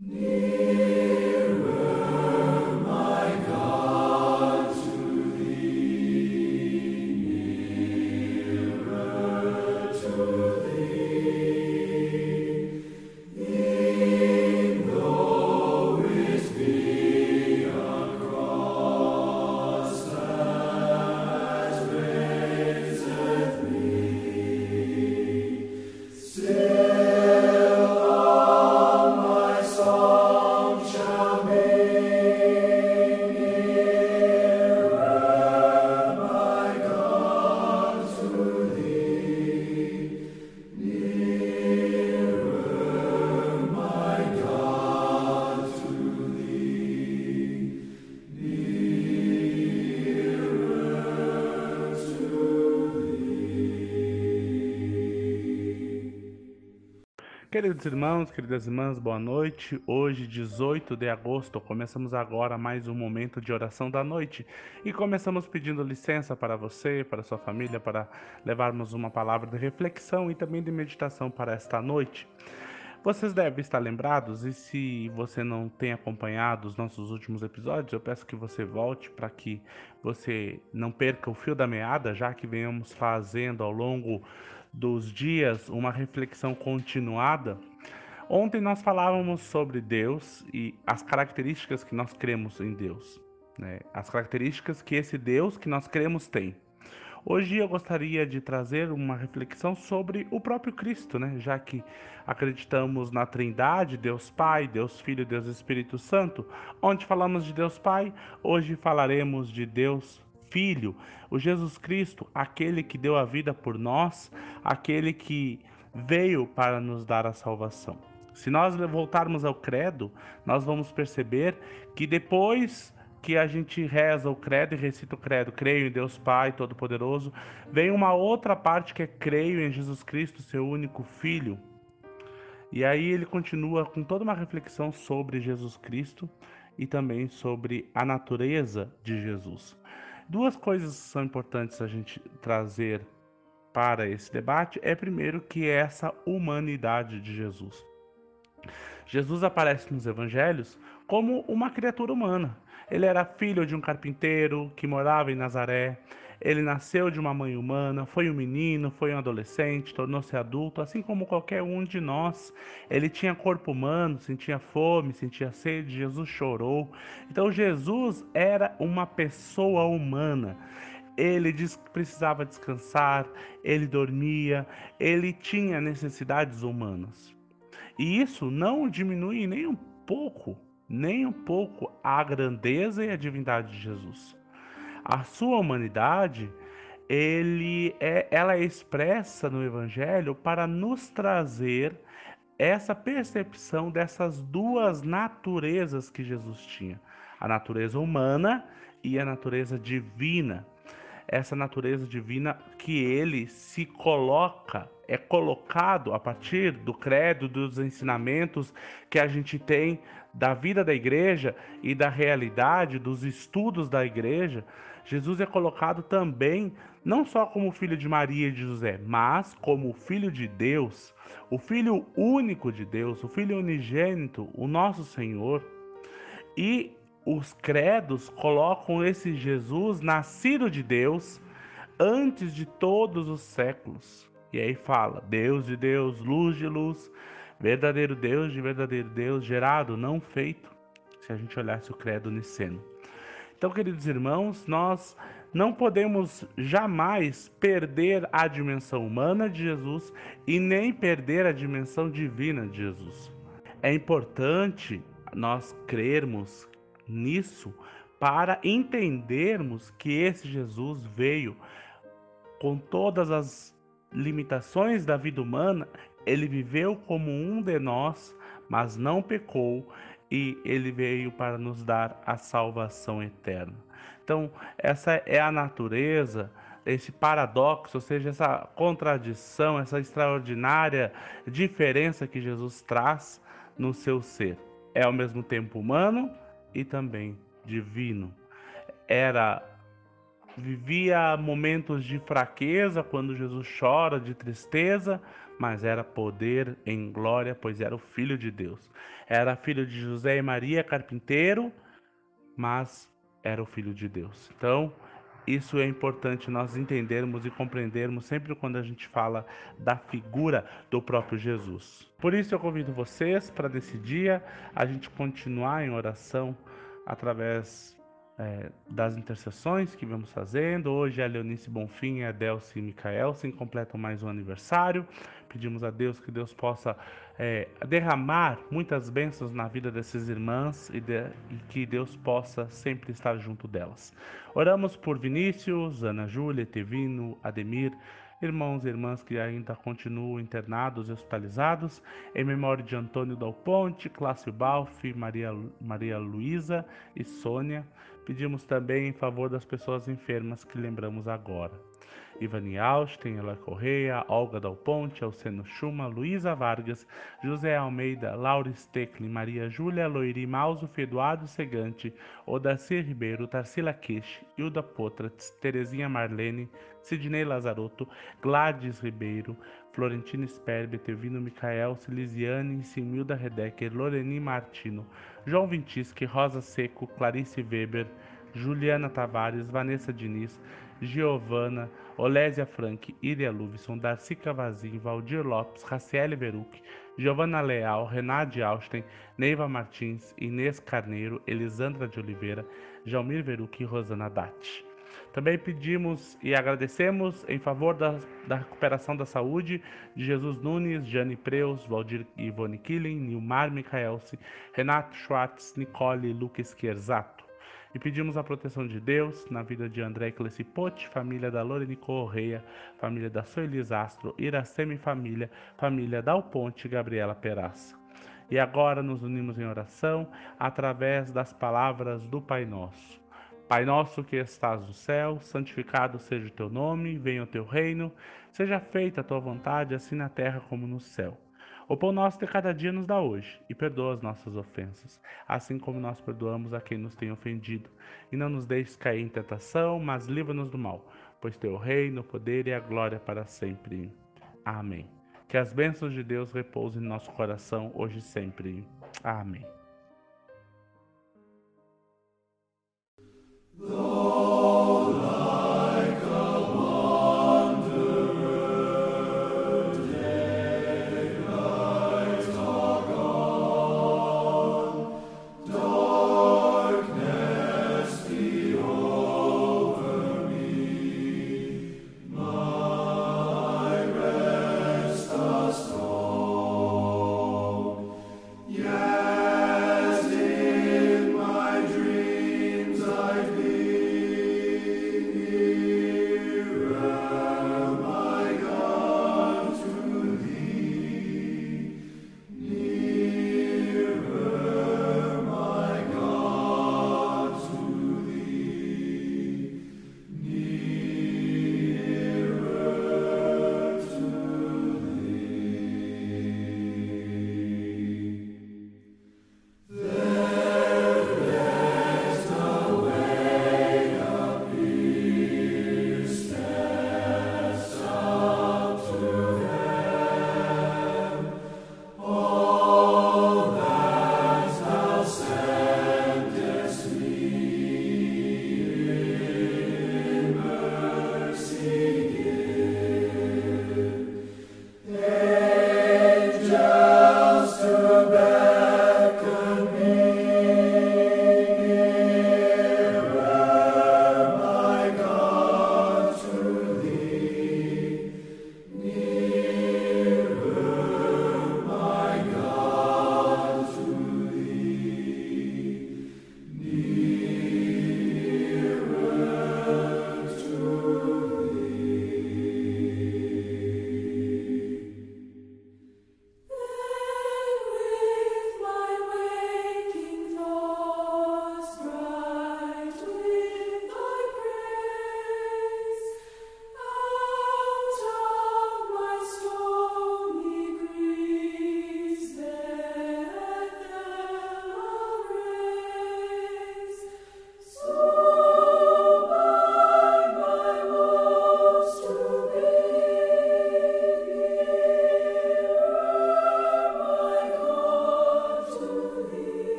Queridos irmãos, queridas irmãs, boa noite. Hoje, 18 de agosto, começamos agora mais um momento de oração da noite e começamos pedindo licença para você, para sua família, para levarmos uma palavra de reflexão e também de meditação para esta noite. Vocês devem estar lembrados, e se você não tem acompanhado os nossos últimos episódios, eu peço que você volte para que você não perca o fio da meada, já que venhamos fazendo ao longo dos dias uma reflexão continuada. Ontem nós falávamos sobre Deus e as características que nós cremos em Deus, né? As características que esse Deus que nós cremos tem. Hoje eu gostaria de trazer uma reflexão sobre o próprio Cristo, né? Já que acreditamos na Trindade, Deus Pai, Deus Filho e Deus Espírito Santo. Onde falamos de Deus Pai, hoje falaremos de Deus Filho, o Jesus Cristo, aquele que deu a vida por nós, aquele que veio para nos dar a salvação. Se nós voltarmos ao credo, nós vamos perceber que depois que a gente reza o credo e recita o credo, creio em Deus Pai Todo-Poderoso, vem uma outra parte que é creio em Jesus Cristo, seu único Filho. E aí ele continua com toda uma reflexão sobre Jesus Cristo e também sobre a natureza de Jesus. Duas coisas são importantes a gente trazer para esse debate. É primeiro que é essa humanidade de Jesus. Jesus aparece nos evangelhos como uma criatura humana. Ele era filho de um carpinteiro que morava em Nazaré. Ele nasceu de uma mãe humana, foi um menino, foi um adolescente, tornou-se adulto, assim como qualquer um de nós. Ele tinha corpo humano, sentia fome, sentia sede, Jesus chorou. Então Jesus era uma pessoa humana. Ele precisava descansar, ele dormia, ele tinha necessidades humanas. E isso não diminui nem um pouco a grandeza e a divindade de Jesus. A sua humanidade, ela é expressa no Evangelho para nos trazer essa percepção dessas duas naturezas que Jesus tinha: a natureza humana e a natureza divina. Essa natureza divina que ele se coloca, é colocado a partir do credo, dos ensinamentos que a gente tem da vida da igreja e da realidade dos estudos da igreja. Jesus é colocado também não só como filho de Maria e de José, mas como filho de Deus, o filho único de Deus, o filho unigênito, o nosso Senhor. E os credos colocam esse Jesus nascido de Deus antes de todos os séculos. E aí fala: Deus de Deus, luz de luz, verdadeiro Deus de verdadeiro Deus, gerado, não feito. Se a gente olhasse o credo niceno. Então, queridos irmãos, nós não podemos jamais perder a dimensão humana de Jesus e nem perder a dimensão divina de Jesus. É importante nós crermos nisso para entendermos que esse Jesus veio com todas as limitações da vida humana. Ele viveu como um de nós, mas não pecou, e ele veio para nos dar a salvação eterna. Então, essa é a natureza, esse paradoxo, ou seja, essa contradição, essa extraordinária diferença que Jesus traz no seu ser. É ao mesmo tempo humano e também divino. Era vivia momentos de fraqueza, quando Jesus chora, de tristeza, mas era poder em glória, pois era o Filho de Deus. Era filho de José e Maria, carpinteiro, mas era o Filho de Deus. Então, isso é importante nós entendermos e compreendermos sempre quando a gente fala da figura do próprio Jesus. Por isso eu convido vocês para nesse dia a gente continuar em oração através das intercessões que vamos fazendo. Hoje a Leonice Bonfim, a Delcy e Micael se completam mais um aniversário. Pedimos a Deus que Deus possa derramar muitas bênçãos na vida dessas irmãs e que Deus possa sempre estar junto delas. Oramos por Vinícius, Ana Júlia, Tevino, Ademir, irmãos e irmãs que ainda continuam internados e hospitalizados, em memória de Antônio Dal Ponte, Cláudio Balfi, Maria Luísa e Sônia. Pedimos também em favor das pessoas enfermas que lembramos agora. Ivani Austin, Eloy Correia, Olga Dal Ponte, Alceno Schuma, Luísa Vargas, José Almeida, Laura Stecklin, Maria Júlia, Loiri Mauso, Eduardo Segante, Odacir Ribeiro, Tarsila Queixe, Hilda Potratz, Terezinha Marlene, Sidney Lazarotto, Gladys Ribeiro, Florentina Sperber, Tevino Micael, Silisiane, Similda Redecker, Loreni Martino, João Vintisque, Rosa Seco, Clarice Weber, Juliana Tavares, Vanessa Diniz, Giovana, Olésia Frank, Iria Luvison, Darcy Cavazin, Valdir Lopes, Raciele Veruc, Giovana Leal, Renate Austen, Neiva Martins, Inês Carneiro, Elisandra de Oliveira, Jalmir Veruc e Rosana Datti. Também pedimos e agradecemos em favor da recuperação da saúde de Jesus Nunes, Jane Preus, Valdir Ivone Killing, Nilmar Micaelsi, Renato Schwartz, Nicole e Lucas Scherzato. E pedimos a proteção de Deus na vida de André Clecipote, família da Lorene Correia, família da Soelis Astro, Iracema e família Dal Ponte e Gabriela Peraça. E agora nos unimos em oração através das palavras do Pai Nosso. Pai nosso que estás no céu, santificado seja o teu nome, venha o teu reino, seja feita a tua vontade, assim na terra como no céu. O pão nosso de cada dia nos dá hoje, e perdoa as nossas ofensas, assim como nós perdoamos a quem nos tem ofendido. E não nos deixes cair em tentação, mas livra-nos do mal, pois teu reino, o poder e a glória para sempre. Amém. Que as bênçãos de Deus repousem em nosso coração, hoje e sempre. Amém.